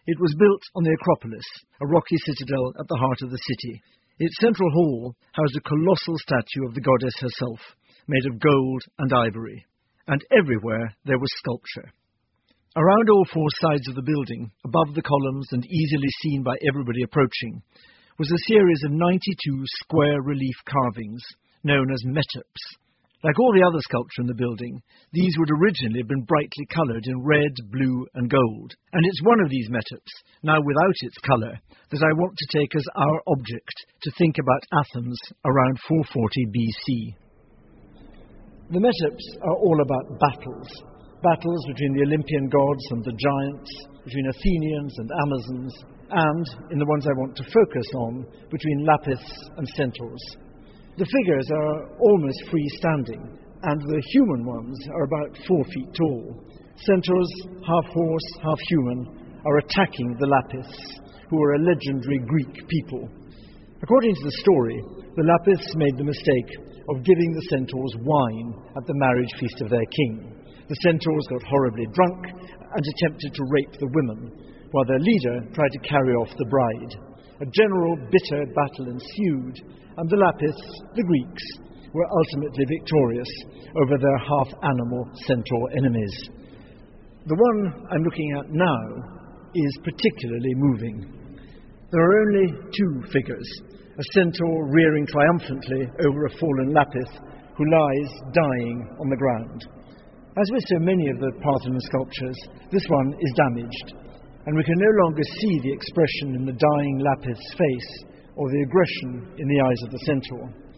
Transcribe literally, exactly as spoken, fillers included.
It was built on the Acropolis, a rocky citadel at the heart of the city. Its central hall housed a colossal statue of the goddess herself, made of gold and ivory, and everywhere there was sculpture. Around all four sides of the building, above the columns and easily seen by everybody approaching, was a series of ninety-two square relief carvings, known as metopes. Like all the other sculpture in the building, these would originally have been brightly coloured in red, blue and gold, and it's one of these metopes, now without its colour, that I want to take as our object to think about Athens around four forty B C. The metopes are all about battles, battles between the Olympian gods and the giants, between Athenians and Amazons, and, in the ones I want to focus on, between Lapiths and Centaurs. The figures are almost freestanding, and the human ones are about four feet tall. Centaurs, half horse, half human, are attacking the Lapiths, who are a legendary Greek people. According to the story, the Lapiths made the mistake of giving the Centaurs wine at the marriage feast of their king. The Centaurs got horribly drunk and attempted to rape the women, while their leader tried to carry off the bride. A general bitter battle ensued, and the Lapiths, the Greeks, were ultimately victorious over their half-animal centaur enemies. The one I'm looking at now is particularly moving. There are only two figures, a centaur rearing triumphantly over a fallen Lapith who lies dying on the ground. As with so many of the Parthenon sculptures, this one is damaged, and we can no longer see the expression in the dying Lapith's face or the aggression in the eyes of the centaur.